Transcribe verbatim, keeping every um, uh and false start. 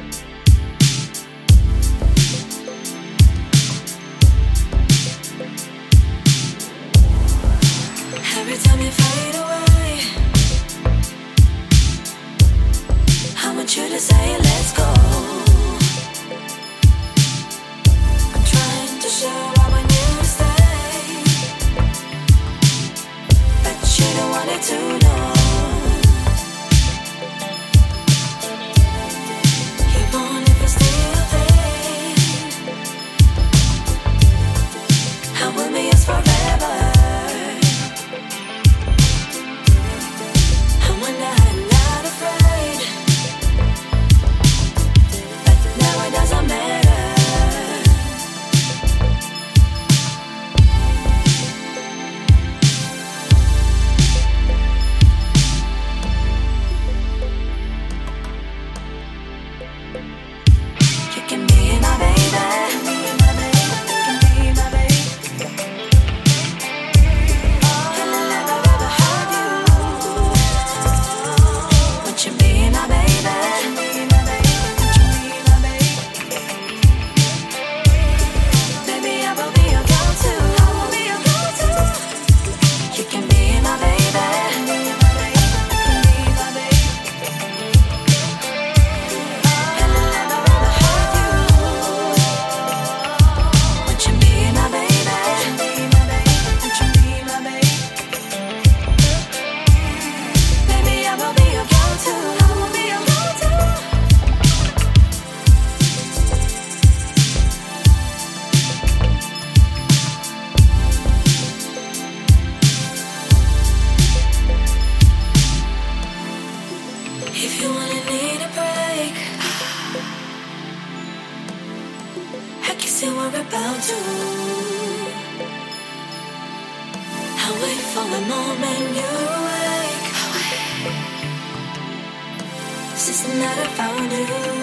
Every time you fade away, I want you to say let's go. I'm trying to show I want you to stay, but you don't want it to know. Even if it's still there, I will be yours forever. If you wanna need a break, I can see we're about to. I wait for the moment you wake. Since the night I found you.